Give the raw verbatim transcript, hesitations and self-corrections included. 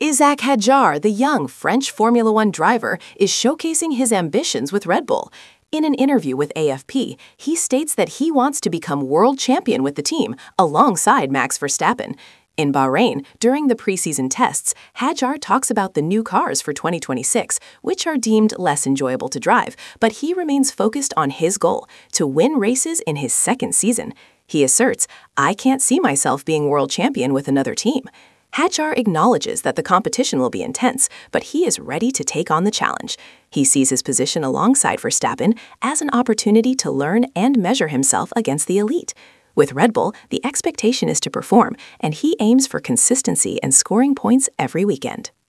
Isaac Hadjar, the young French Formula One driver, is showcasing his ambitions with Red Bull. In an interview with A F P, he states that he wants to become world champion with the team, alongside Max Verstappen. In Bahrain, during the preseason tests, Hadjar talks about the new cars for twenty twenty-six, which are deemed less enjoyable to drive, but he remains focused on his goal, to win races in his second season. He asserts, "I can't see myself being world champion with another team." Hadjar acknowledges that the competition will be intense, but he is ready to take on the challenge. He sees his position alongside Verstappen as an opportunity to learn and measure himself against the elite. With Red Bull, the expectation is to perform, and he aims for consistency and scoring points every weekend.